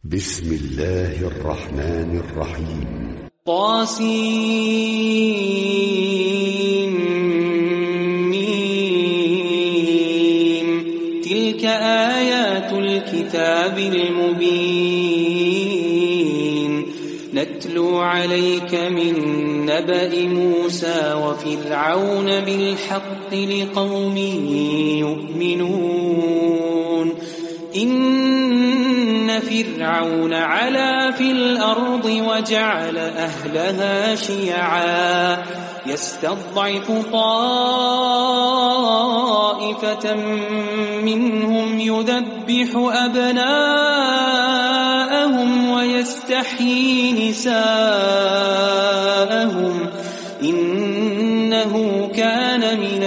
بسم الله الرحمن الرحيم. طاسيم. تلك آيات الكتاب المبين نتلو عليك من نبأ موسى وفرعون بالحق لقوم يؤمنون. إن فرعون علا في الأرض وجعل أهلها شيعا يستضعف طائفة منهم يذبح أبناءهم ويستحيي نساءهم إنه كان من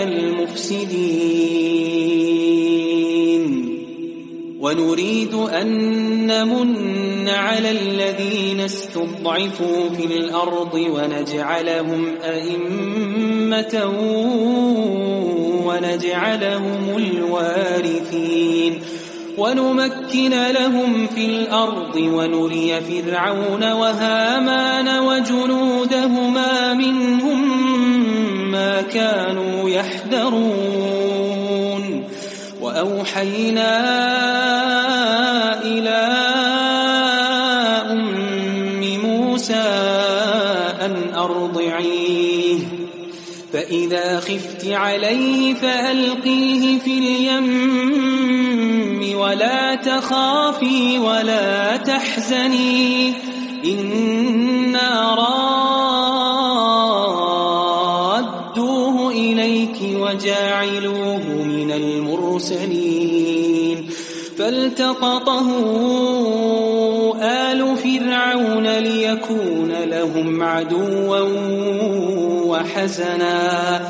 المفسدين. ونريد أن نمن على الذين استضعفوا في الأرض ونجعلهم أئمة ونجعلهم الوارثين ونمكن لهم في الأرض ونري فرعون وهامان وجنودهما منهم ما كانوا يحذرون. وأوحينا إلى أم موسى أن أرضعيه فإذا خفت عليه فألقيه في اليم ولا تخافي ولا تحزني إنا رادوه إليك وجاعلوه من المرسلين. فالتقطه آل فرعون ليكون لهم عدوا وحزنا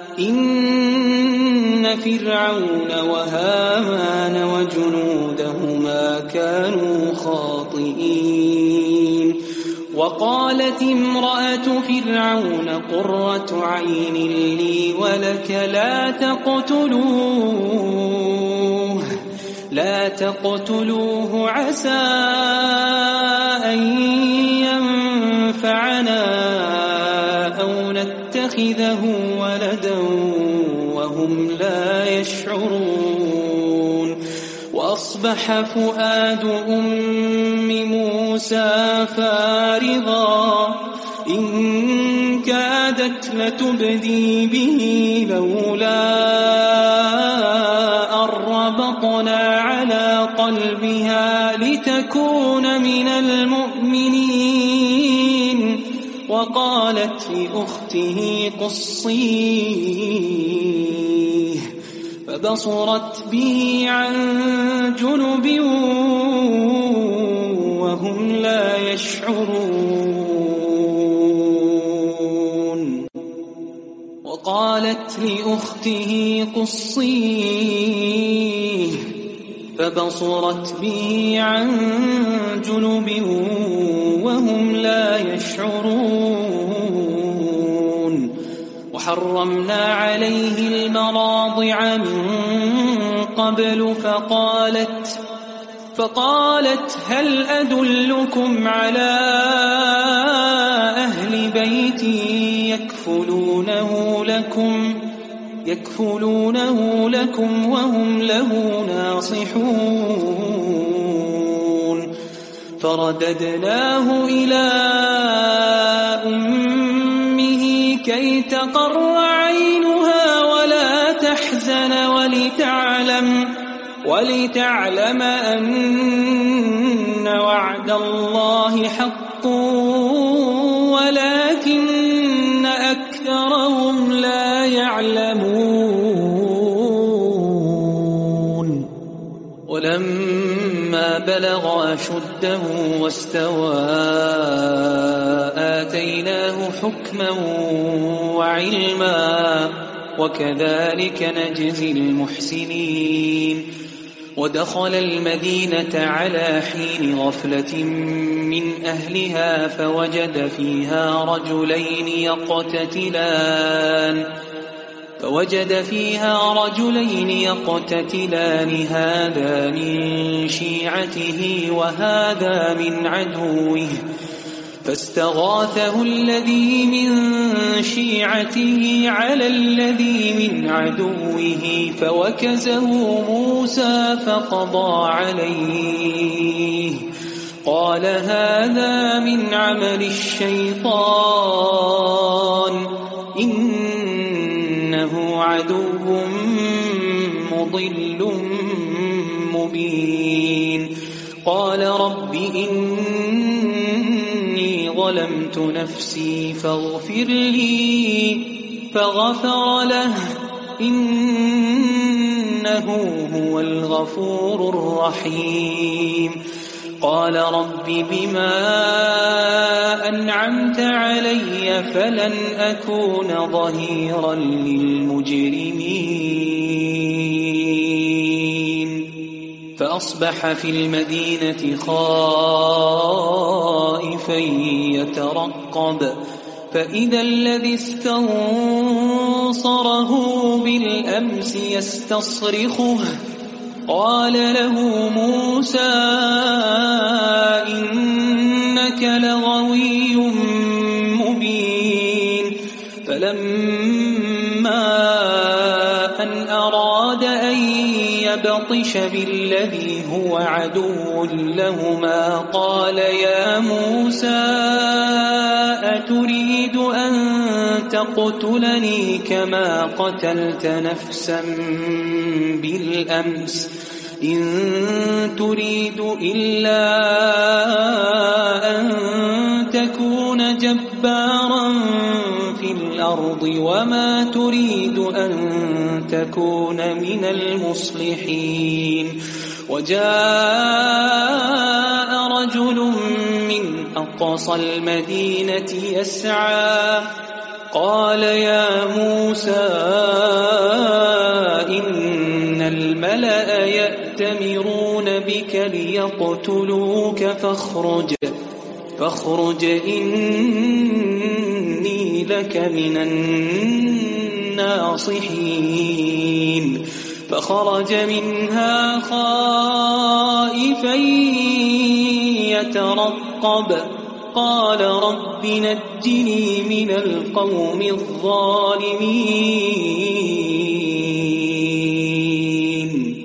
إن فرعون وهامان وجنودهما كانوا خاطئين. وقالت امرأة فرعون قرة عين لي ولك لا تقتلوه عسى أن ينفعنا أو نتخذه ولدا وهم لا يشعرون. وأصبح فؤاد أم موسى فارغا إن كادت لتبدي به لولا أربطنا على قلبها لتكون من المؤمنين. وقالت لأخته قصيه فبصرت به عن جنب وهم لا يشعرون. وقالت لأخته قصيه فبصرت به عن جنب وهم لا يشعرون. وحرمنا عليه المراضع من قبل فقالت هل أدلكم على أهل بيت يكفلونه لكم وهم له ناصحون. فرددناه إلى أمه كي تقر عينها ولا تحزن ولتعلم أن وعد الله حق ولكن أكثرهم لا يعلمون. ولما بلغ أشده واستوى آتيناه حكما وعلما وكذلك نجزي المحسنين. ودخل المدينة على حين غفلة من أهلها فوجد فيها رجلين فوجد فيها رجلين يقتتلان هذا من شيعته وهذا من عدوه فاستغاثه الذي من شيعته على الذي من عدوه فوكزه موسى فقضى عليه قال هذا من عمل الشيطان إنه عدو مضل مبين قال رب إني ظلمت نفسي فاغفر لي فغفر له إنه هو الغفور الرحيم قال رب بما أنعمت علي فلن أكون ظهيرا للمجرمين فأصبح في المدينة خائفا يترقب فإذا الذي استنصره بالأمس يستصرخه قال له موسى إنك لغوي مبين فلما أن أراد أن يبطش بالذي هو عدو لهما قال يا موسى أتريد أن تقتلني كما قتلت نفسا بالأمس إن تريد إلا أن تكون جبارا في الأرض وما تريد أن تكون من المصلحين وجاء رجل من أقصى المدينة يسعى قال يا موسى إن الملأ يأتمرون بك ليقتلوك فاخرج إني لك من الناصحين فخرج منها خائفا يترقب قال رب نجني من القوم الظالمين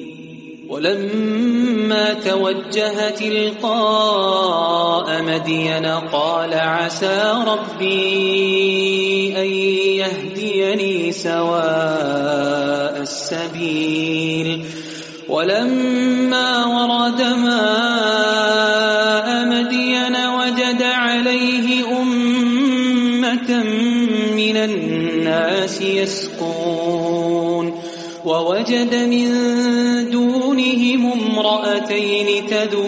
ولما توجه تلقاء مدين قال عسى ربي أن يهديني سواء السبيل ولما ورد ماء مدين وجد عليه أمة من الناس يسقون ووجد من دونهم امرأتين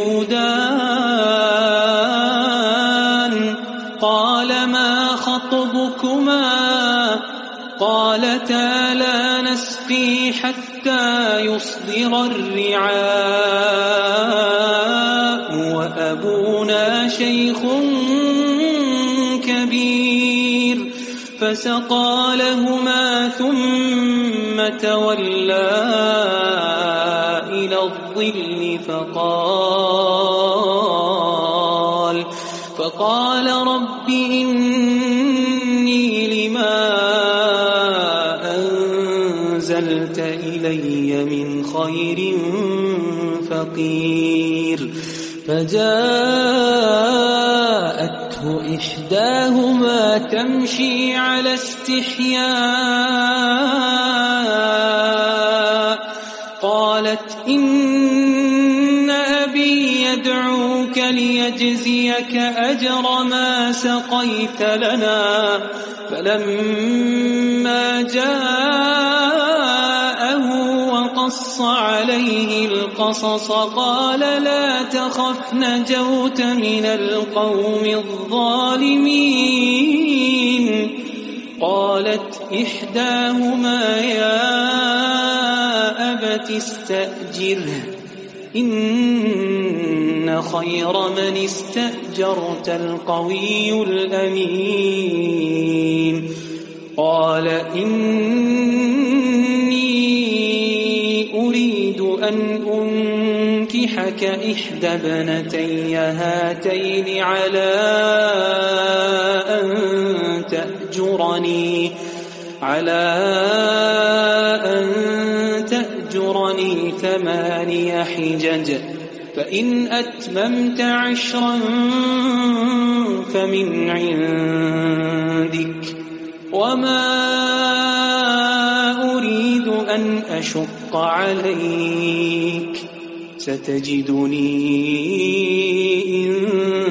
تذودان قال ما خطبكما قالتا لا نسقي حتى يصدر الرعاء وأبونا شيخ كبير فسقى لهما ثم تولى إلى الظل فقال رب إني لما أنزلت إلي من خير فقير فجاءته إحداهما تمشي على استحياء قالت إن أبي يدعوك ليجزيك أجر ما سقيت لنا فلما جاءه وقص عليه القصص قال لا تخف نجوت من القوم الظالمين قالت إحداهما يا أبت استأجره إن خير من استأجرت القوي الأمين قال إني أريد أن أنكحك إحدى ابنتي هاتين على أن تأجرني 8 حجج فإن أتممت 10 فمن عندك وما أريد أن أشق عليك ستجدني إن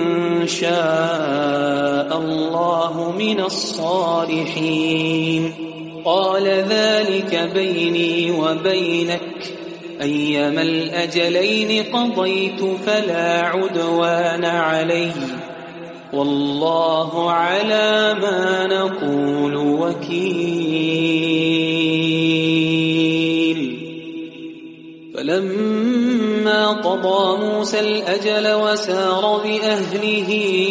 شاء الله من الصالحين قال ذلك بيني وبينك أيما الأجلين قضيت فلا عدوان علي والله على ما نقول وكيل فلما قضى موسى الأجل وسار بأهله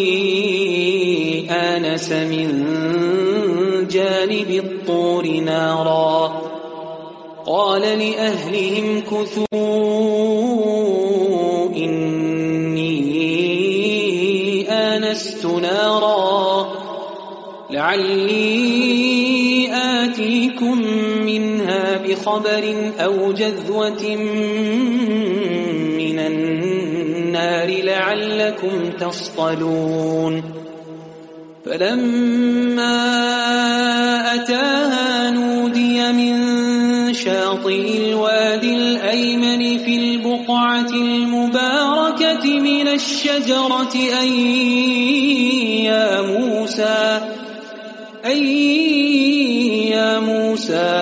آنس من جانب الطور نارا قال لأهلهم كثوا إني آنست نارا لعلي آتيكم منها بخبر أو جذوة من النار لعلكم تصطلون فلما أتاها نودي من شاطئ الوادي الأيمن في البقعة المباركة من الشجرة أي يا موسى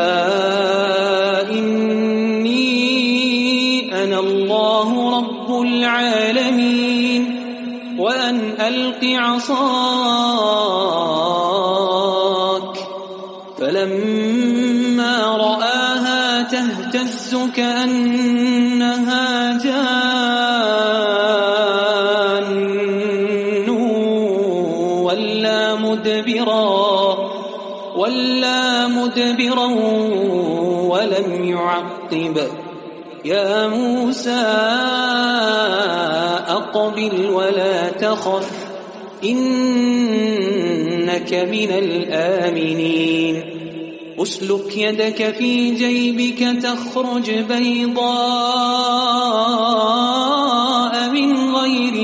إني أنا الله رب العالمين وأن ألق عصاك فلما رآها تهتز كأنها جان ولا مدبرا ولم يعقب يا موسى أقبل ولا تخف إنك من الآمنين أسلك يدك في جيبك تخرج بيضاء من غير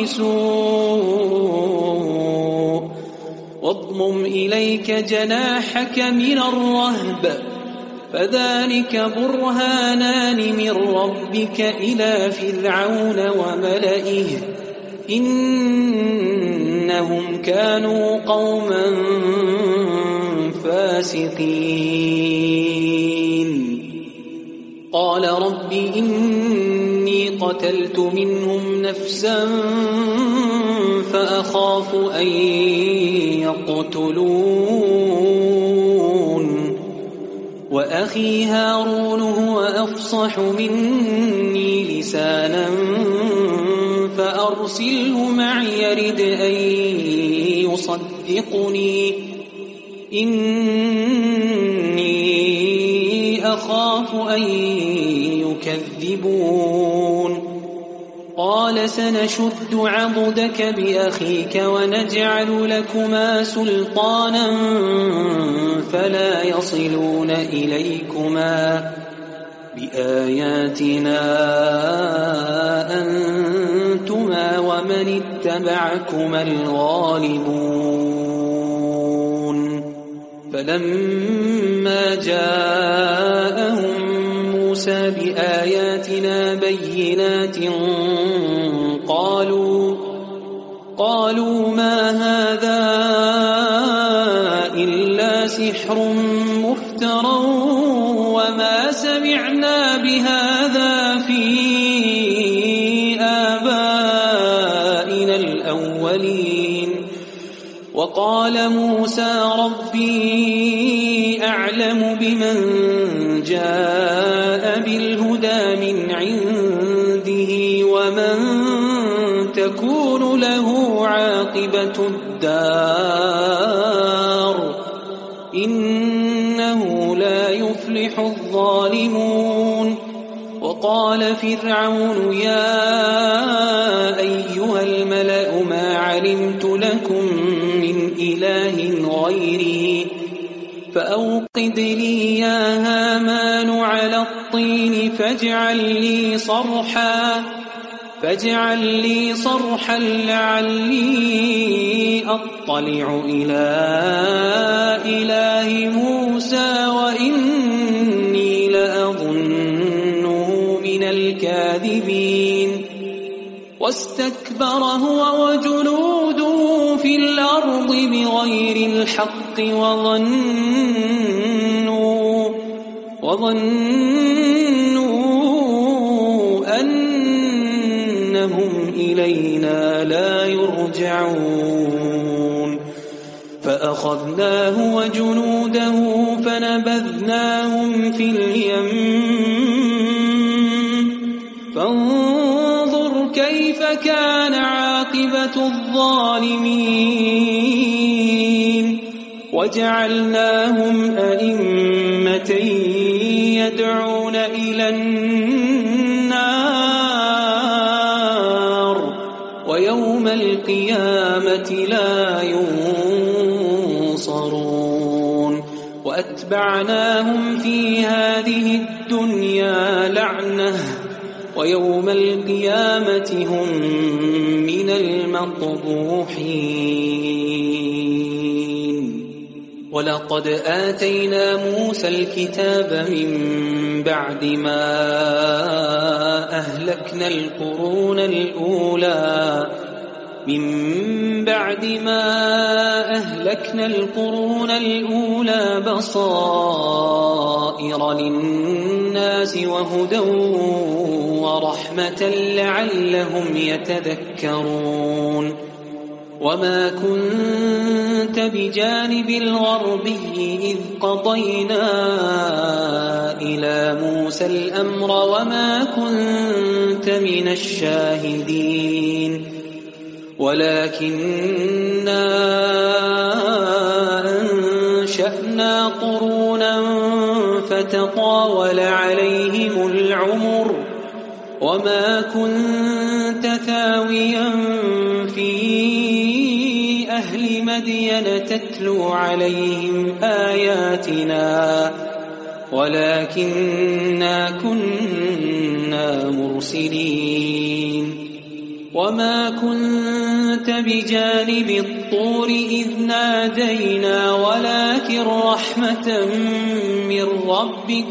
سوء واضمم إليك جناحك من الرهب فذلك برهانان من ربك إلى فرعون وملئه إنهم كانوا قوما فاسقين قال رب إني قتلت منهم نفسا فأخاف أن يقتلون وأخي هارون هو أفصح مني لسانا فأرسله معي يرد أن يصدقني إني أخاف أن يكذبون قال سنشد عضدك بأخيك ونجعل لكما سلطانا فلا يصلون إليكما بآياتنا أنتما ومن اتبعكما الغالبون فلما جاءهم موسى بآياتنا بينات قالوا ما هذا إلا سحر مفترى وما سمعنا بهذا في آبائنا الأولين وقال موسى ربي أعلم بمن جاء بالهدى من عنده ومن تكون له عاقبة الدار إنه لا يفلح الظالمون. وقال فرعون يا أيها الملأ ما علمت لكم من إله غيري فأوقد لي يا هامان على الطين فاجعل لي صرحا لعلي أطلع إلى إله موسى وإني لأظنه من الكاذبين. واستكبر هو وجنوده في الأرض بغير الحق وظنوا أنهم إلينا لا يرجعون. فأخذناه وجنوده فنبذناهم في اليم فانظر كيف كان عاقبة الظالمين. وجعلناهم أئمة يدعون إلى النار ويوم القيامة لا ينصرون. وأتبعناهم في هذه الدنيا لعنة ويوم القيامة هم من المقبوحين. ولقد آتينا موسى الكتاب من بعد ما أهلكنا القرون الأولى بصائر للناس وهدى ورحمة لعلهم يتذكرون. وما كنت بجانب الغربي إذ قضينا إلى موسى الأمر وما كنت من الشاهدين ولكننا أنشأنا قرونا فتطاول عليهم العمر وما كنت ثاويا في أهل مدين تتلو عليهم آياتنا ولكننا كنا مرسلين. وما كنت بجانب الطور إذ نادينا ولكن رحمة من ربك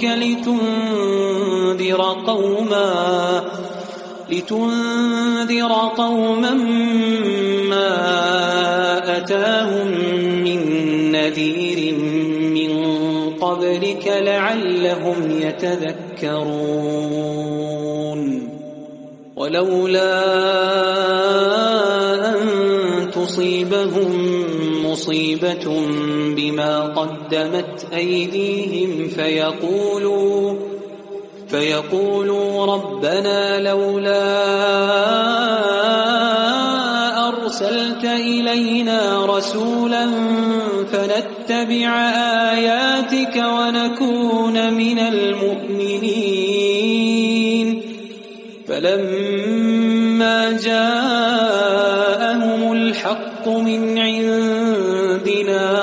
لتنذر قوما ما أتاهم من نذير من قبلك لعلهم يتذكرون. ولولا أن تصيبهم مصيبة بما قدمت أيديهم فيقولوا ربنا لولا أرسلت إلينا رسولا فنتبع آياتك ونكون من المؤمنين. فلما جاءهم الحق من عندنا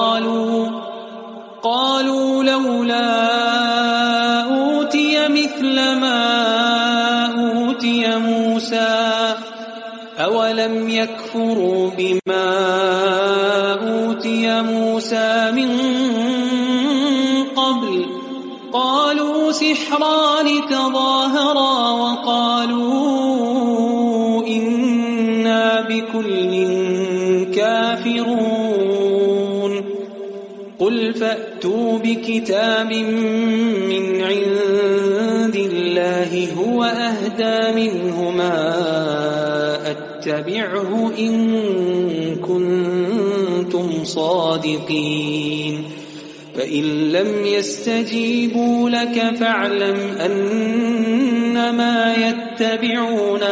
قالوا لولا أوتي مثل ما أوتي موسى أولم يكفروا بما أوتي موسى من قبل قالوا سحران تظاهرا وقالوا إنا بكل كافرون. قل فأتوا بكتاب من عند الله هو أهدى منهما أتبعه إن كنتم صادقين. فإن لم يستجيبوا لك فاعلم أنما يتبعون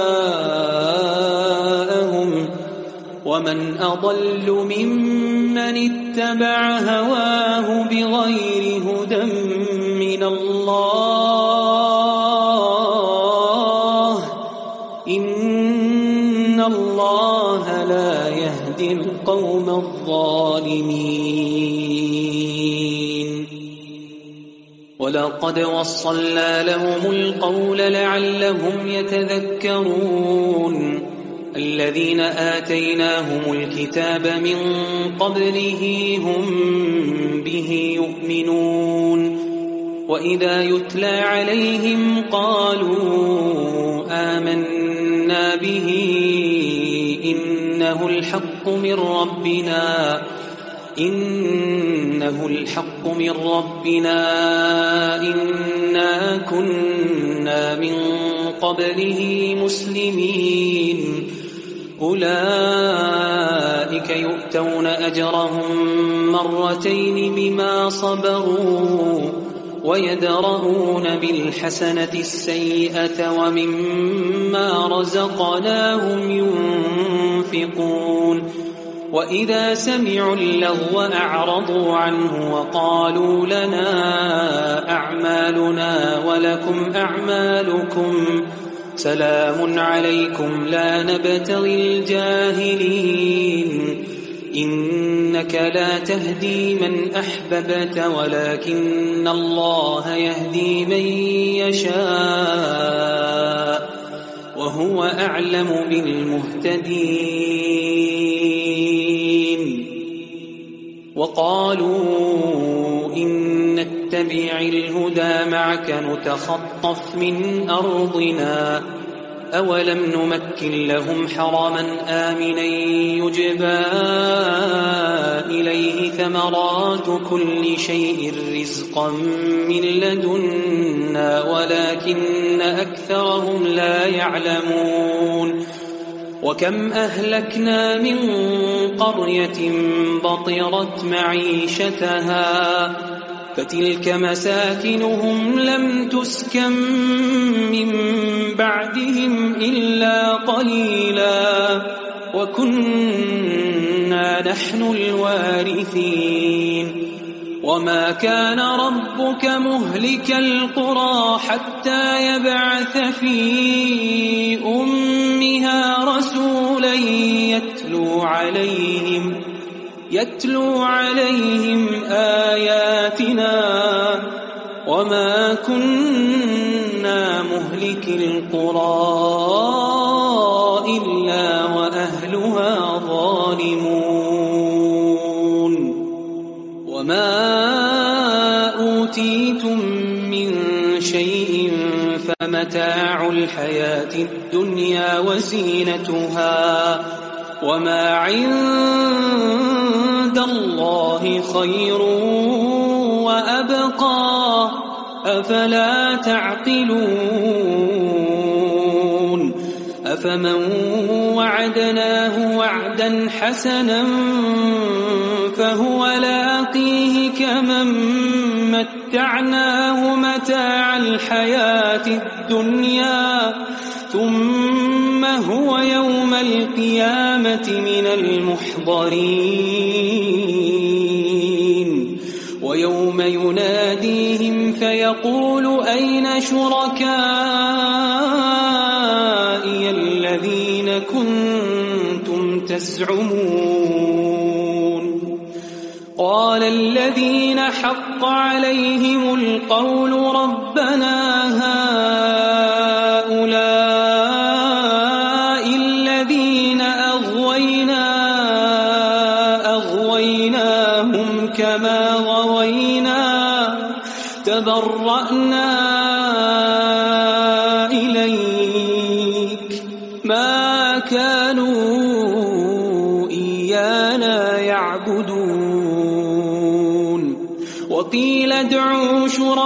أهواءهم ومن أضل ممن من اتبع هواه بغير هدى من الله إن الله لا يهدي القوم الظالمين ولقد وصلنا لهم القول لعلهم يتذكرون الذين آتيناهم الكتاب من قبله هم به يؤمنون وإذا يتلى عليهم قالوا آمنا به إنه الحق من ربنا إنا كنا من قبله مسلمين أولئك يؤتون أجرهم مرتين بما صبروا ويدرؤون بالحسنة السيئة ومما رزقناهم ينفقون وإذا سمعوا اللغو أعرضوا عنه وقالوا لنا أعمالنا ولكم أعمالكم سلام عليكم لا نبتغي الجاهلين إنك لا تهدي من أحببت ولكن الله يهدي من يشاء وهو أعلم بالمهتدين وقالوا إن نتبع الهدى معك نتخطف من أرضنا أولم نمكن لهم حرما آمنا يجبى إليه ثمرات كل شيء رزقا من لدنا ولكن أكثرهم لا يعلمون وكم أهلكنا من قرية بطرت معيشتها فتلك مساكنهم لم تسكن من بعدهم إلا قليلا وكنا نحن الوارثين وما كان ربك مهلك القرى حتى يبعث في أمها رسولا يتلو عليهم آياتنا وما كنا مهلك القرى إلا وأهلها ظالمون وما أوتيتم من شيء فمتاع الحياة الدنيا وزينتها وما عند الله خير وأبقى أفلا تعقلون أفمن وعدناه وعدا حسنا فهو لاقيه كمن متعناه متاع الحياة الدنيا ثم هو يوم القيامة من المحضرين ويوم يناديهم فيقول أين شركائي الذين كنتم تزعمون قال الذين حق عليهم القول ربنا هؤلاء الذين أغويناهم كما غوينا تبرأنا إليك ما كانوا إيانا يعبدون وقيل ادعوا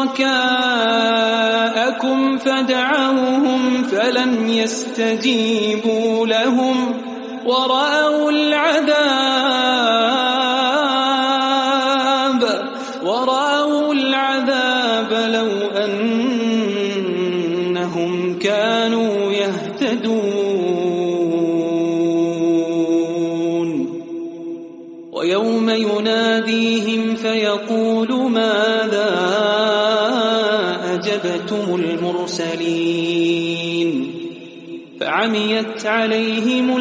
شركاءكم فدعوهم فلم يستجيبوا لهم ورأوا العذاب لو أنهم كانوا يهتدون ويوم كذبتم المرسلين فعميت عليهم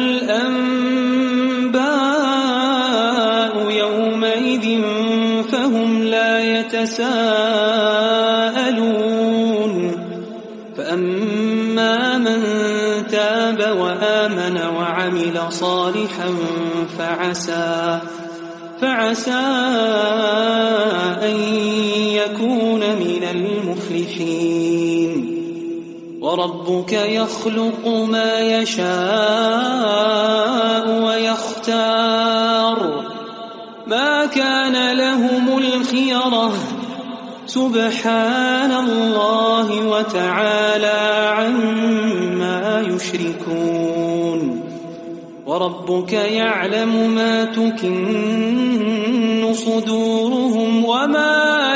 الأنباء يومئذ فهم لا يتساءلون فأما من تاب وآمن وعمل صالحا فعسى أن يكون من المفلحين وربك يخلق ما يشاء ويختار ما كان لهم الخيرة سبحان الله وتعالى عما يشركون وربك يعلم ما تكن صدورهم وما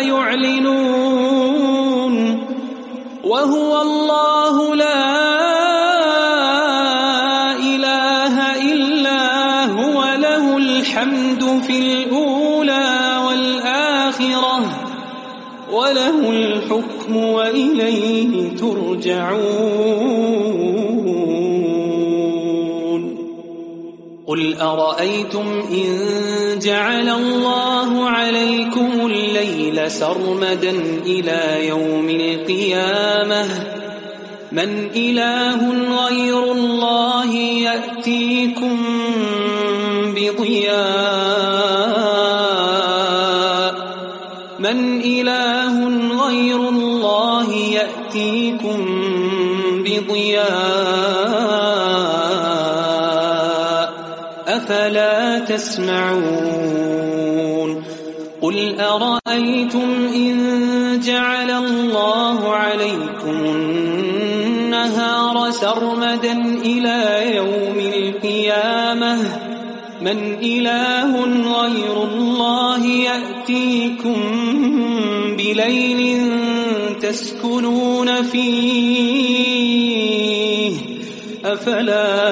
يعلنون وهو الله لا إله إلا هو له الحمد في الأولى والآخرة وله الحكم وإليه ترجعون قل أرأيتم إن جعل الله عليكم الليل سرمدا إلى يوم القيامة من إله غير الله يأتيكم بضياء من إله غير الله يأتيكم بضياء أفلا تسمعون قل أرأيتم إن جعل الله عليكم النهار سرمدا إلى يوم القيامة من إله غير الله يأتيكم بليل تسكنون فيه أفلا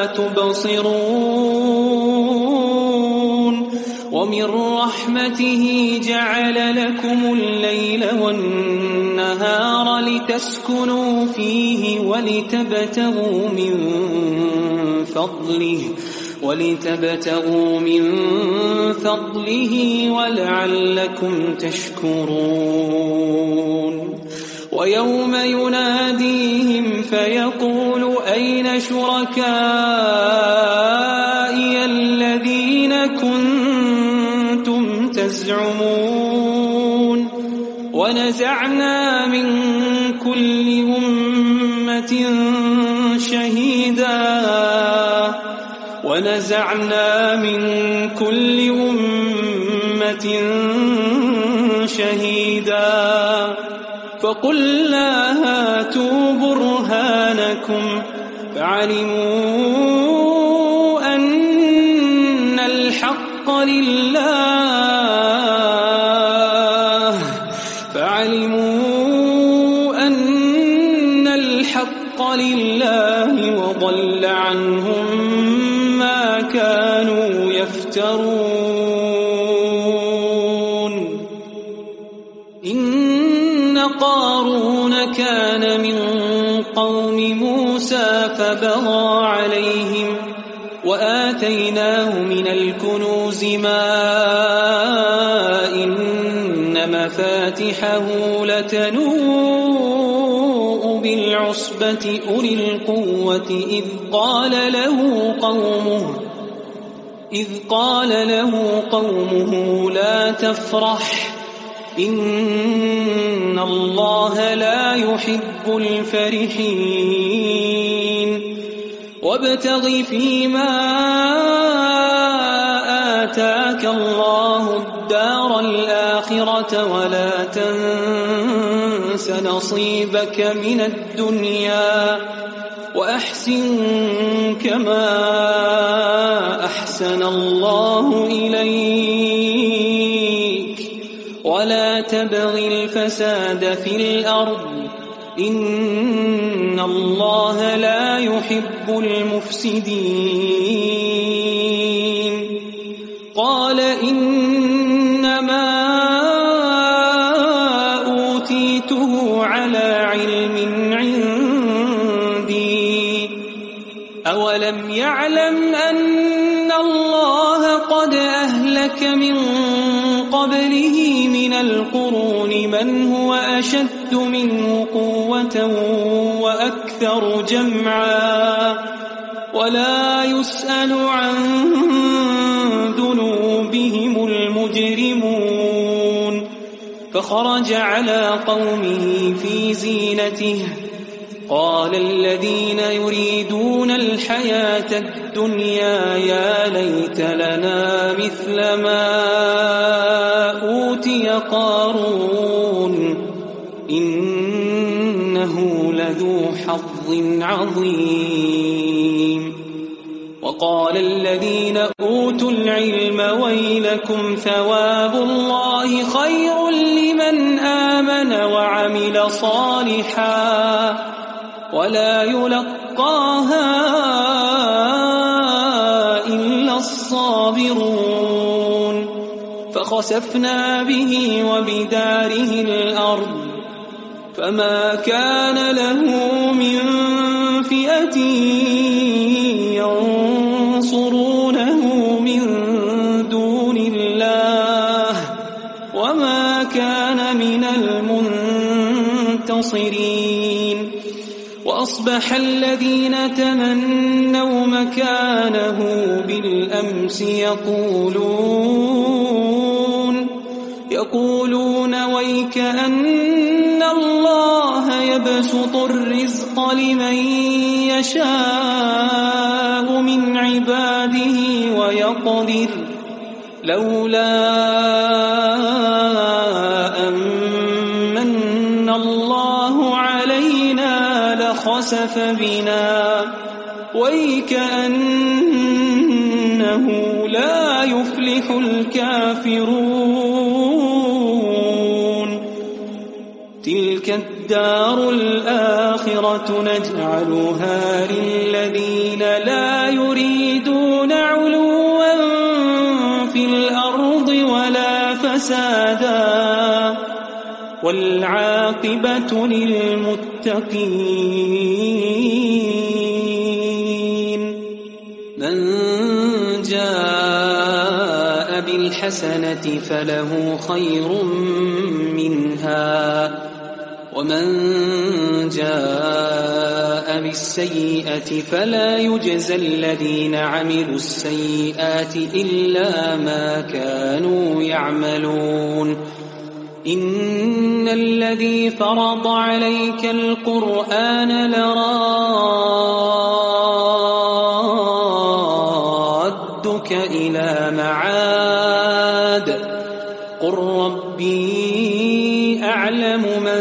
تبصرون ومن رحمته جعل لكم الليل والنهار لتسكنوا فيه ولتبتغوا من فضله ولعلكم تشكرون ويوم يناديهم فيقول أين شركائي الذين كنتم تزعمون ونزعنا من كل أمة شهيدا فقلنا هاتوا برهانكم فعلموا أن الحق لله وضل عنهم ما كانوا يفترون إن قارون كان من قوم موسى فبغى عليهم وآتيناه من الكنوز ما إن مفاتحه لتنوء بالعصبة أولي القوة إذ قال له قومه لا تفرح إن الله لا يحب الفرحين وابتغ فيما آتاك الله الدار الآخرة ولا تنس نصيبك من الدنيا وأحسن كما أحسن الله إليك ولا تبغ الفساد في الأرض إن الله لا يحب المفسدين قال إنما أوتيته على علم أن الله قد أهلك من قبله من القرون من هو أشد منه قوة وأكثر جمعا ولا يسأل عن ذنوبهم المجرمون فخرج على قومه في زينته قال الذين يريدون الحياة الدنيا يا ليت لنا مثل ما أوتي قارون إنه لذو حظ عظيم وقال الذين أوتوا العلم ويلكم ثواب الله خير لمن آمن وعمل صالحا ولا يلقاها إلا الصابرون فخسفنا به وبداره الأرض فما كان له من فئة ينصرونه من دون الله وما كان من المنتصرين وأصبح الذين تمنوا مكانه بالأمس يقولون ويك أن الله يبسط الرزق لمن يشاء من عباده ويقدر لولا أمن الله علينا لخسف بنا ويكأنه لا يفلح الكافرون تلك الدار الآخرة نجعلها للذين لا يريدون علوا في الأرض ولا فسادا والعاقبة للمتقين من جاء بالحسنة فله خير منها ومن جاء بالسيئة فلا يجزى الذين عملوا السيئات إلا ما كانوا يعملون إن الذي فرض عليك القرآن لرادك إلى معاد قل ربي أعلم من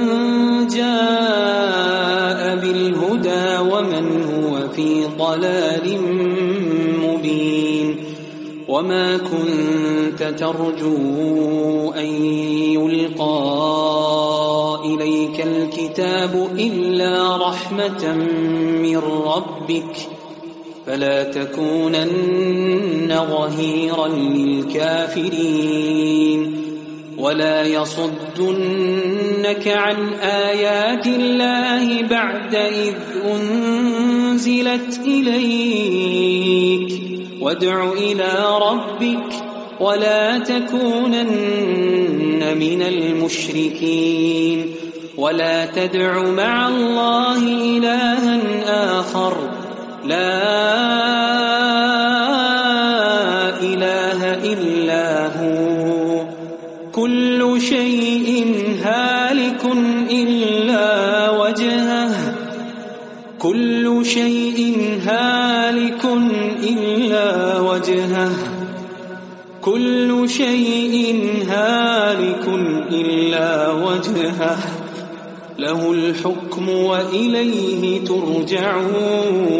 جاء بالهدى ومن هو في ضلال مبين وما كنت ترجو أن يلقى إليك الكتاب إلا رحمة من ربك فلا تكونن ظهيرا للكافرين ولا يصدنك عن آيات الله بعد إذ أنزلت إليك وادع إلى ربك ولا تكونن من المشركين ولا تدع مع الله إلها آخر لا إله إلا هو كل شيء هالك إلا وجهه كل شيء هالك إلا وجهه كل شيء هالك إلا وجهه له الحكم وإليه ترجعون